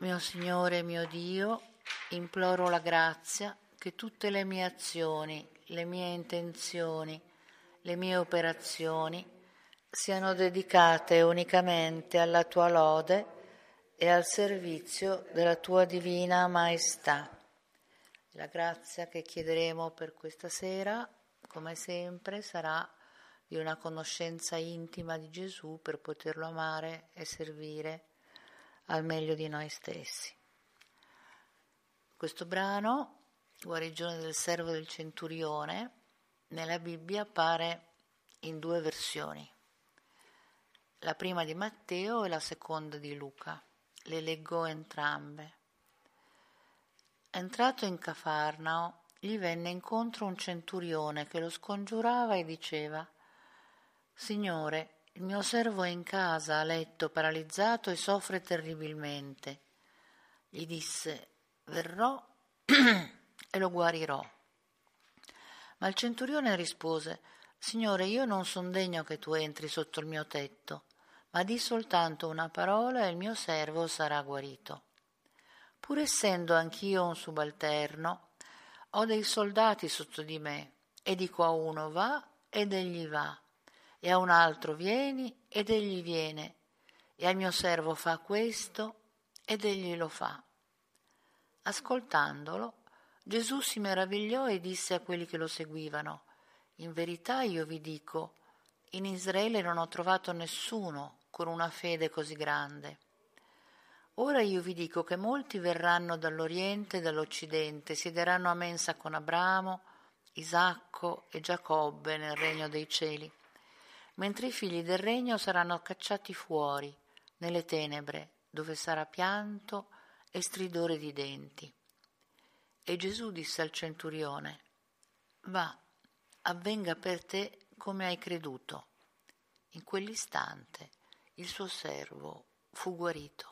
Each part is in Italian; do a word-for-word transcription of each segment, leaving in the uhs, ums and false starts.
Mio Signore, mio Dio, imploro la grazia che tutte le mie azioni, le mie intenzioni, le mie operazioni siano dedicate unicamente alla tua lode e al servizio della tua divina maestà. La grazia che chiederemo per questa sera, come sempre, sarà di una conoscenza intima di Gesù per poterlo amare e servire al meglio di noi stessi. Questo brano, Guarigione del servo del centurione, nella Bibbia appare in due versioni, la prima di Matteo e la seconda di Luca. Le leggo entrambe. Entrato in Cafarnao, gli venne incontro un centurione che lo scongiurava e diceva: Signore, il mio servo è in casa, a letto, paralizzato e soffre terribilmente. Gli disse: verrò e lo guarirò. Ma il centurione rispose: Signore, io non son degno che tu entri sotto il mio tetto, ma di soltanto una parola e il mio servo sarà guarito. Pur essendo anch'io un subalterno, ho dei soldati sotto di me, e dico a uno va ed egli va, e a un altro vieni ed egli viene, e al mio servo fa questo ed egli lo fa. Ascoltandolo, Gesù si meravigliò e disse a quelli che lo seguivano: in verità io vi dico, in Israele non ho trovato nessuno con una fede così grande. Ora io vi dico che molti verranno dall'Oriente e dall'Occidente, siederanno a mensa con Abramo, Isacco e Giacobbe nel regno dei cieli, mentre i figli del regno saranno cacciati fuori, nelle tenebre, dove sarà pianto e stridore di denti. E Gesù disse al centurione: va, avvenga per te come hai creduto. In quell'istante il suo servo fu guarito.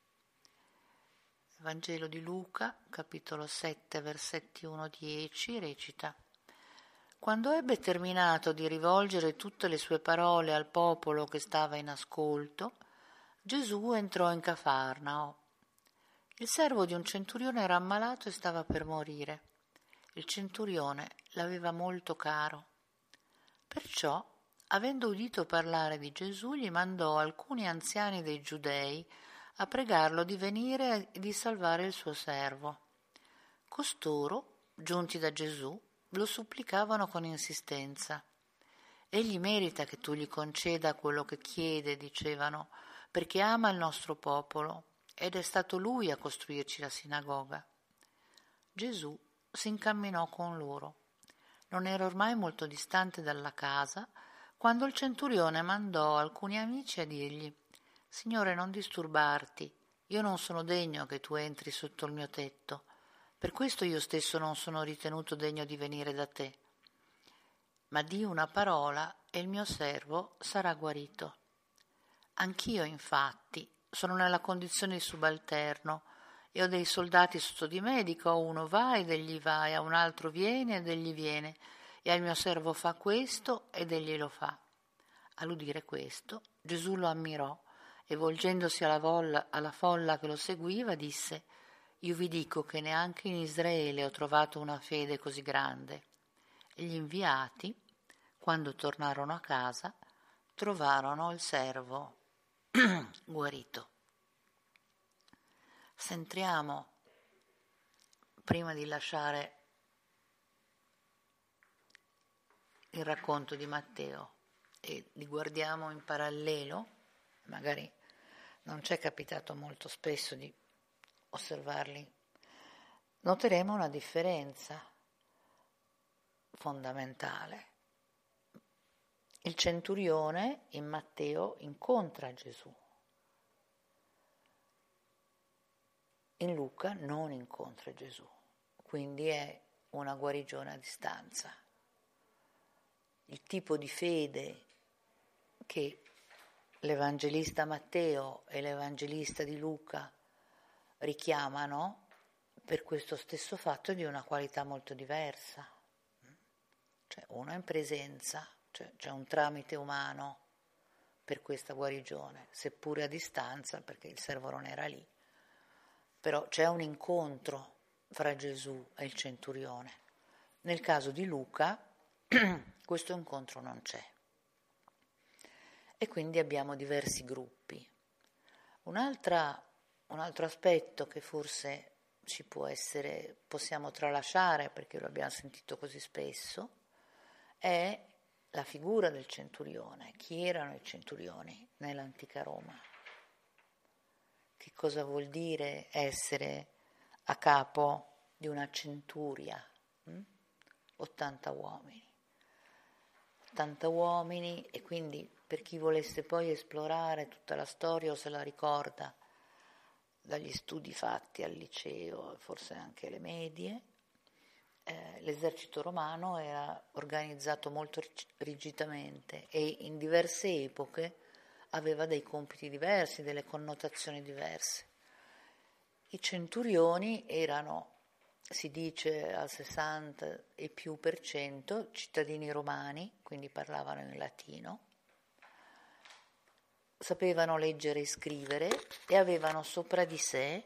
Vangelo di Luca, capitolo sette, versetti uno dieci, recita: Quando ebbe terminato di rivolgere tutte le sue parole al popolo che stava in ascolto, Gesù entrò in Cafarnao. Il servo di un centurione era ammalato e stava per morire. Il centurione l'aveva molto caro. Perciò, avendo udito parlare di Gesù, gli mandò alcuni anziani dei Giudei a pregarlo di venire e di salvare il suo servo. Costoro, giunti da Gesù, lo supplicavano con insistenza. Egli merita che tu gli conceda quello che chiede, dicevano, perché ama il nostro popolo, ed è stato lui a costruirci la sinagoga. Gesù si incamminò con loro. Non era ormai molto distante dalla casa, quando il centurione mandò alcuni amici a dirgli: Signore, non disturbarti, io non sono degno che tu entri sotto il mio tetto, per questo io stesso non sono ritenuto degno di venire da te. Ma di una parola e il mio servo sarà guarito. Anch'io, infatti, sono nella condizione di subalterno e ho dei soldati sotto di me, e dico a uno va ed egli va, e a un altro viene ed egli viene, e al mio servo fa questo ed egli lo fa. All'udire questo, Gesù lo ammirò e volgendosi alla, volla, alla folla che lo seguiva disse: io vi dico che neanche in Israele ho trovato una fede così grande. E gli inviati, quando tornarono a casa, trovarono il servo guarito. Sentiamo, prima di lasciare il racconto di Matteo e li guardiamo in parallelo, magari non ci è capitato molto spesso di osservarli, noteremo una differenza fondamentale. Il centurione in Matteo incontra Gesù. In Luca non incontra Gesù, quindi è una guarigione a distanza. Il tipo di fede che l'Evangelista Matteo e l'Evangelista di Luca richiamano per questo stesso fatto di una qualità molto diversa. Cioè uno è in presenza, cioè c'è un tramite umano per questa guarigione, seppure a distanza perché il servo non era lì. però c'è un incontro fra Gesù e il centurione. Nel caso di Luca questo incontro non c'è. E quindi abbiamo diversi gruppi. Un'altra, un altro aspetto che forse ci può essere, possiamo tralasciare perché lo abbiamo sentito così spesso, è la figura del centurione. Chi erano i centurioni nell'antica Roma? Che cosa vuol dire essere a capo di una centuria? Hm? ottanta uomini. ottanta uomini, e quindi per chi volesse poi esplorare tutta la storia o se la ricorda dagli studi fatti al liceo, forse anche le medie, eh, l'esercito romano era organizzato molto rigidamente e in diverse epoche aveva dei compiti diversi, delle connotazioni diverse. I centurioni erano, si dice al sessanta e più per cento, cittadini romani, quindi parlavano in latino, sapevano leggere e scrivere e avevano sopra di sé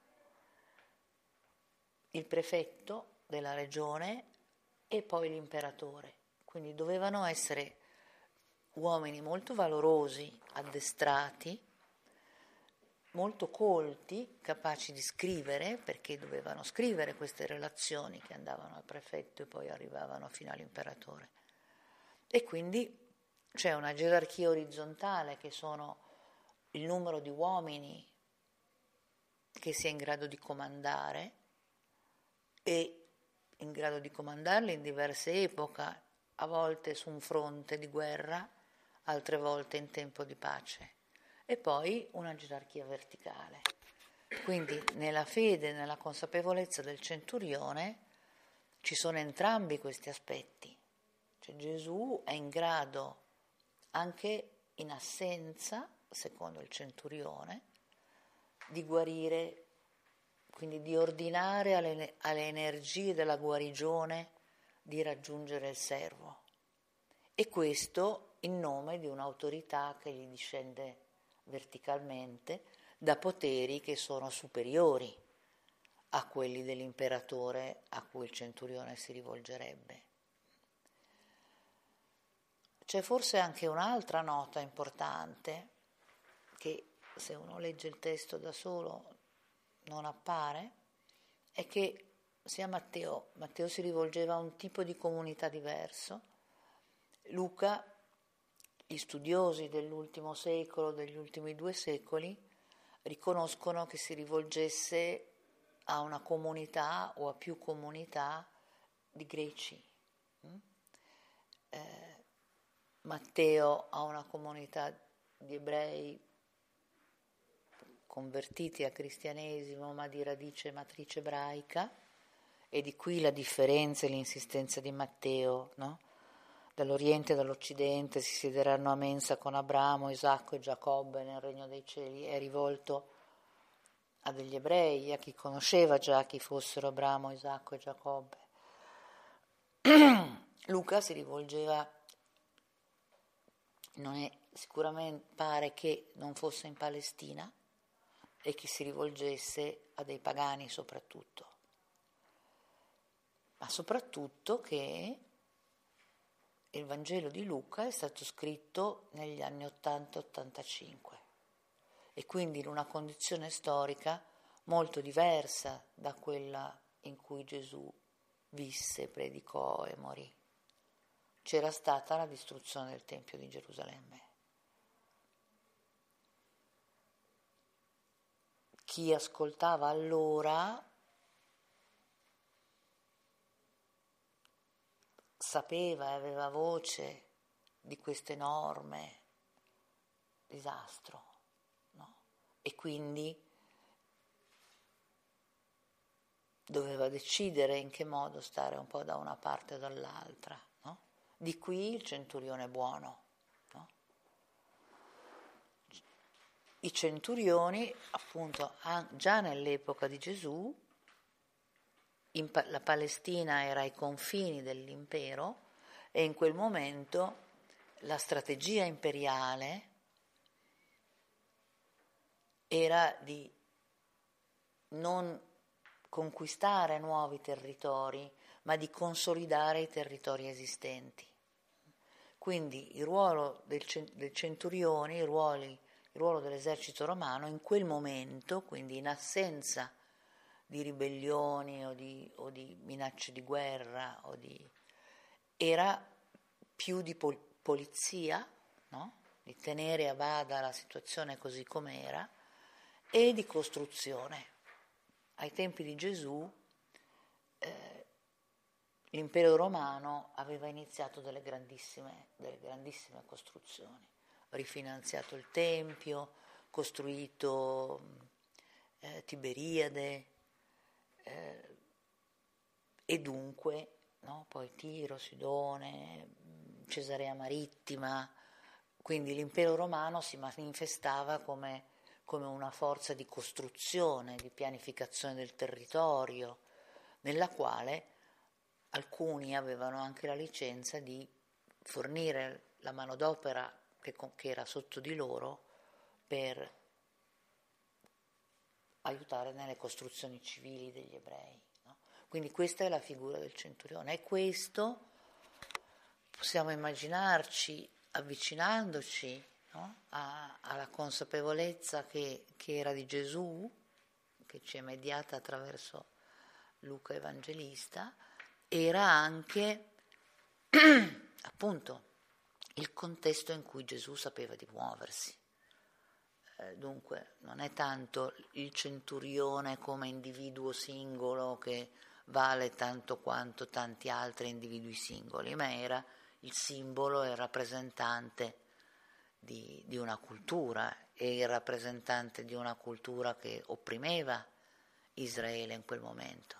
il prefetto della regione e poi l'imperatore. Quindi dovevano essere uomini molto valorosi, addestrati, molto colti, capaci di scrivere, perché dovevano scrivere queste relazioni che andavano al prefetto e poi arrivavano fino all'imperatore. E quindi c'è una gerarchia orizzontale che sono il numero di uomini che si è in grado di comandare e in grado di comandarli in diverse epoche, a volte su un fronte di guerra, altre volte in tempo di pace. E poi una gerarchia verticale. Quindi nella fede, nella consapevolezza del centurione ci sono entrambi questi aspetti. Cioè Gesù è in grado, anche in assenza, secondo il centurione, di guarire, quindi di ordinare alle, alle energie della guarigione di raggiungere il servo. E questo in nome di un'autorità che gli discende verticalmente da poteri che sono superiori a quelli dell'imperatore a cui il centurione si rivolgerebbe. C'è forse anche un'altra nota importante che se uno legge il testo da solo non appare, è che sia Matteo, Matteo si rivolgeva a un tipo di comunità diverso, Luca, gli studiosi dell'ultimo secolo, degli ultimi due secoli, riconoscono che si rivolgesse a una comunità o a più comunità di greci. Eh, Matteo a una comunità di ebrei convertiti al cristianesimo ma di radice matrice ebraica, e di qui la differenza e l'insistenza di Matteo, no? Dall'Oriente e dall'Occidente si siederanno a mensa con Abramo, Isacco e Giacobbe nel regno dei cieli. È rivolto a degli ebrei, a chi conosceva già chi fossero Abramo, Isacco e Giacobbe. Luca si rivolgeva, non è sicuramente, pare che non fosse in Palestina e che si rivolgesse a dei pagani soprattutto, ma soprattutto che il Vangelo di Luca è stato scritto negli anni ottanta ottantacinque e quindi in una condizione storica molto diversa da quella in cui Gesù visse, predicò e morì. C'era stata la distruzione del Tempio di Gerusalemme. Chi ascoltava allora sapeva e aveva voce di questo enorme disastro, no? E quindi doveva decidere in che modo stare un po' da una parte o dall'altra, no? Di qui il centurione buono, no? I centurioni, appunto, già nell'epoca di Gesù, in pa- la Palestina era ai confini dell'impero e in quel momento la strategia imperiale era di non conquistare nuovi territori, ma di consolidare i territori esistenti. Quindi il ruolo del, del centurione, il, ruoli, il ruolo dell'esercito romano in quel momento, quindi in assenza di ribellioni o di, o di minacce di guerra, o di, era più di pol- polizia, no? Di tenere a bada la situazione così com'era, e di costruzione. Ai tempi di Gesù eh, l'impero romano aveva iniziato delle grandissime, delle grandissime costruzioni, rifinanziato il Tempio, costruito eh, Tiberiade, eh, e dunque, no, poi Tiro, Sidone, Cesarea Marittima, quindi l'impero romano si manifestava come, come una forza di costruzione, di pianificazione del territorio, nella quale alcuni avevano anche la licenza di fornire la manodopera che, che era sotto di loro per aiutare nelle costruzioni civili degli ebrei. No? Quindi questa è la figura del centurione, e questo possiamo immaginarci avvicinandoci, no? a, alla consapevolezza che, che era di Gesù, che ci è mediata attraverso Luca Evangelista, era anche appunto il contesto in cui Gesù sapeva di muoversi. Eh, dunque non è tanto il centurione come individuo singolo che vale tanto quanto tanti altri individui singoli, ma era il simbolo e il rappresentante di, di una cultura, e il rappresentante di una cultura che opprimeva Israele in quel momento.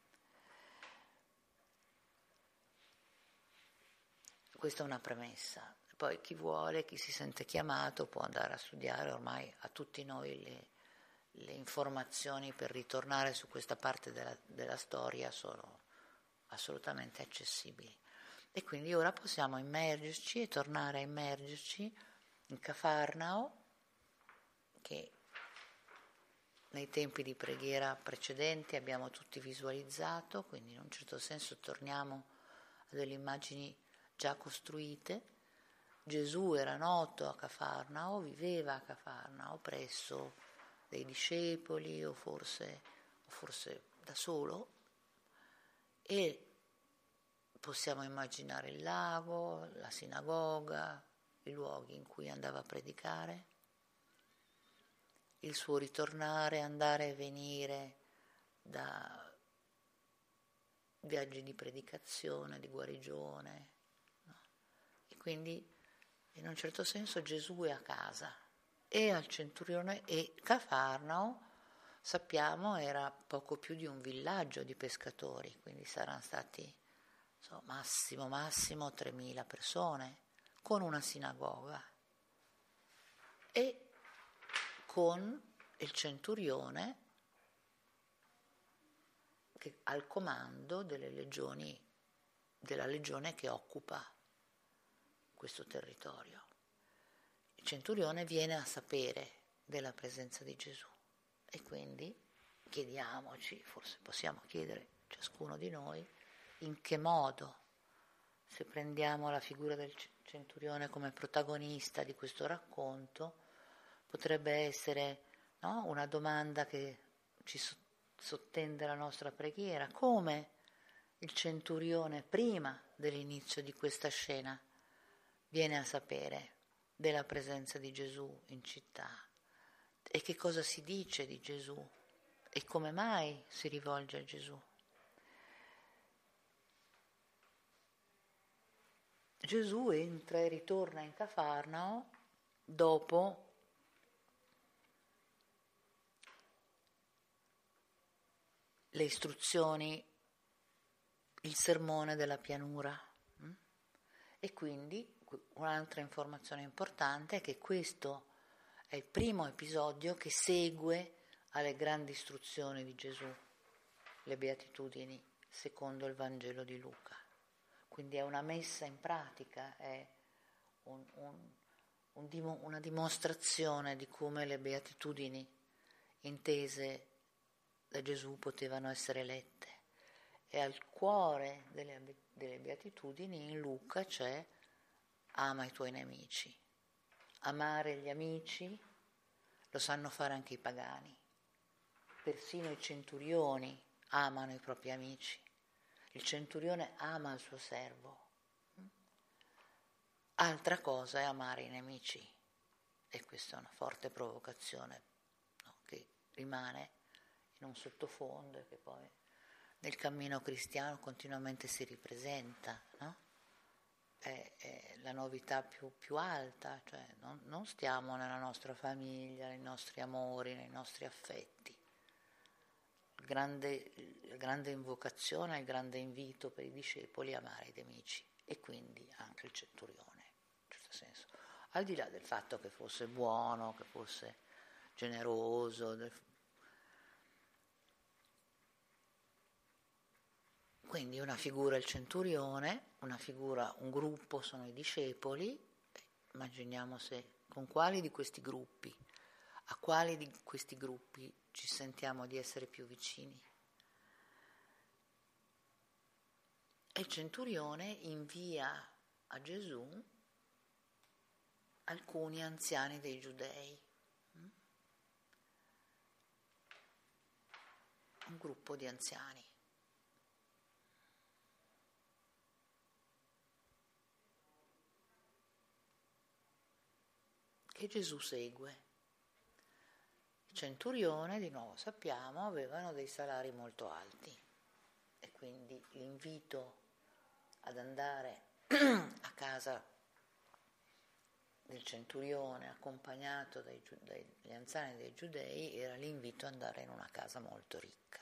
Questa è una premessa. Poi chi vuole, chi si sente chiamato, può andare a studiare, ormai a tutti noi le, le informazioni per ritornare su questa parte della, della storia sono assolutamente accessibili. E quindi ora possiamo immergerci e tornare a immergerci in Cafarnao, che nei tempi di preghiera precedenti abbiamo tutti visualizzato, quindi in un certo senso torniamo a delle immagini già costruite. Gesù era noto a Cafarnao, viveva a Cafarnao presso dei discepoli o forse, o forse da solo, e possiamo immaginare il lago, la sinagoga, i luoghi in cui andava a predicare, il suo ritornare, andare e venire da viaggi di predicazione, di guarigione, no? E quindi in un certo senso Gesù è a casa, e al centurione, e Cafarnao, sappiamo, era poco più di un villaggio di pescatori, quindi saranno stati so, massimo massimo tremila persone, con una sinagoga e con il centurione che al comando delle legioni, della legione che occupa questo territorio. Il centurione viene a sapere della presenza di Gesù, e quindi chiediamoci, forse possiamo chiedere ciascuno di noi, in che modo, se prendiamo la figura del centurione come protagonista di questo racconto, potrebbe essere, no, una domanda che ci sottende la nostra preghiera: come il centurione prima dell'inizio di questa scena viene a sapere della presenza di Gesù in città, e che cosa si dice di Gesù e come mai si rivolge a Gesù. Gesù entra e ritorna in Cafarnao dopo le istruzioni, il sermone della pianura. E quindi un'altra informazione importante è che questo è il primo episodio che segue alle grandi istruzioni di Gesù, le beatitudini secondo il Vangelo di Luca. Quindi è una messa in pratica, è un, un, un, una dimostrazione di come le beatitudini intese da Gesù potevano essere lette. E al cuore delle, delle beatitudini in Luca c'è ama i tuoi nemici. Amare gli amici lo sanno fare anche i pagani. Persino i centurioni amano i propri amici. Il centurione ama il suo servo. Altra cosa è amare i nemici. E questa è una forte provocazione, no? Che rimane in un sottofondo e che poi nel cammino cristiano continuamente si ripresenta, no? È, è la novità più, più alta, cioè non, non stiamo nella nostra famiglia, nei nostri amori, nei nostri affetti. Il grande, la grande invocazione, il grande invito per i discepoli è amare i nemici e quindi anche il centurione, in certo senso. Al di là del fatto che fosse buono, che fosse generoso, del... quindi una figura il centurione, una figura, un gruppo sono i discepoli. Immaginiamo se con quali di questi gruppi, a quali di questi gruppi ci sentiamo di essere più vicini. E il centurione invia a Gesù alcuni anziani dei giudei, un gruppo di anziani. Che Gesù segue. Il centurione, di nuovo sappiamo, avevano dei salari molto alti e quindi l'invito ad andare a casa del centurione accompagnato dai, dagli anziani dei giudei era l'invito ad andare in una casa molto ricca,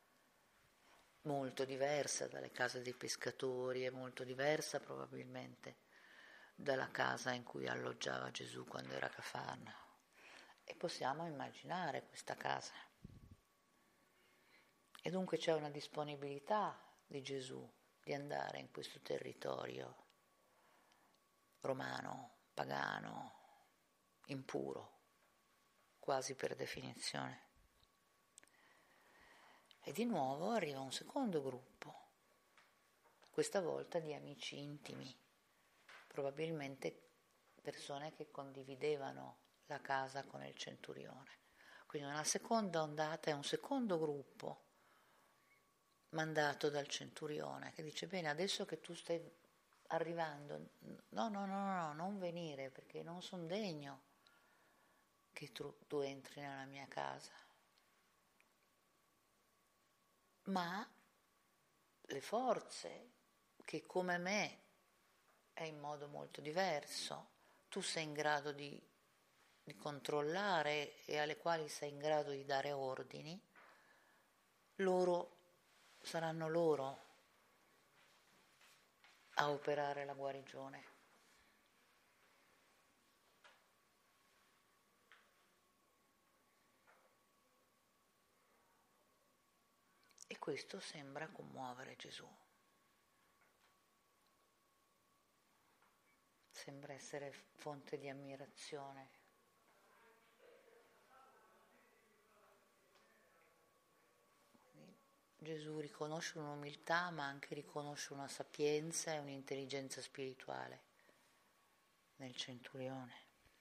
molto diversa dalle case dei pescatori e molto diversa probabilmente dalla casa in cui alloggiava Gesù quando era a Cafarnao. E possiamo immaginare questa casa. E dunque c'è una disponibilità di Gesù di andare in questo territorio romano, pagano, impuro, quasi per definizione. E di nuovo arriva un secondo gruppo, questa volta di amici intimi, probabilmente persone che condividevano la casa con il centurione. Quindi una seconda ondata è un secondo gruppo mandato dal centurione che dice: bene, adesso che tu stai arrivando, no, no, no, no, non venire perché non sono degno che tu, tu entri nella mia casa. Ma le forze che come me è in modo molto diverso, tu sei in grado di, di controllare e alle quali sei in grado di dare ordini, loro saranno loro a operare la guarigione. E questo sembra commuovere Gesù. Sembra essere fonte di ammirazione. Quindi Gesù riconosce un'umiltà, ma anche riconosce una sapienza e un'intelligenza spirituale nel centurione.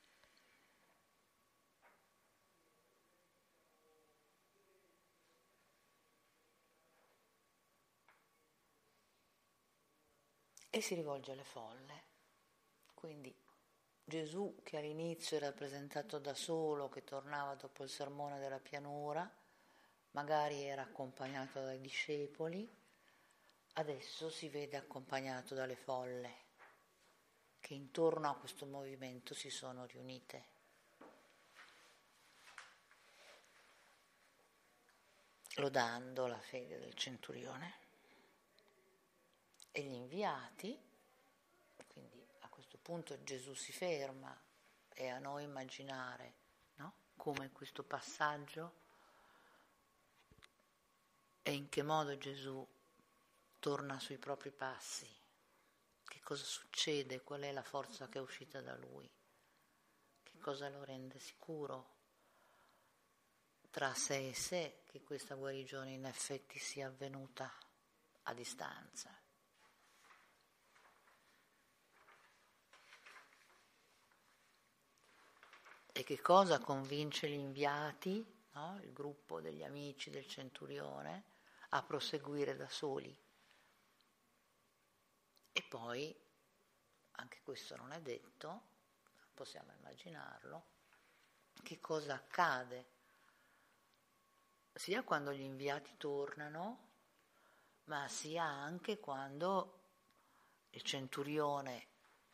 E si rivolge alle folle. Quindi Gesù, che all'inizio era presentato da solo, che tornava dopo il sermone della pianura, magari era accompagnato dai discepoli, adesso si vede accompagnato dalle folle, che intorno a questo movimento si sono riunite. Lodando la fede del centurione. E gli inviati, quindi a questo punto Gesù si ferma, e a noi immaginare, no? Come questo passaggio e in che modo Gesù torna sui propri passi, che cosa succede, qual è la forza che è uscita da lui, che cosa lo rende sicuro, tra sé e sé che questa guarigione in effetti sia avvenuta a distanza. E che cosa convince gli inviati, no? Il gruppo degli amici del centurione, a proseguire da soli? E poi, anche questo non è detto, possiamo immaginarlo, che cosa accade sia quando gli inviati tornano, ma sia anche quando il centurione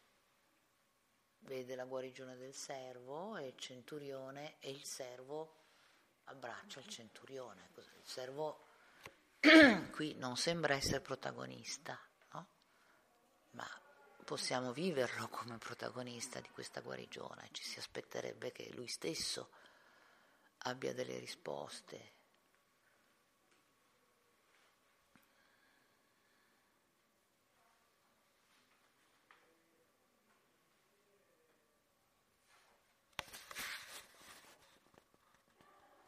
vede la guarigione del servo e il centurione e il servo abbraccia il centurione. Il servo qui non sembra essere protagonista, no? Ma possiamo viverlo come protagonista di questa guarigione. Ci si aspetterebbe che lui stesso abbia delle risposte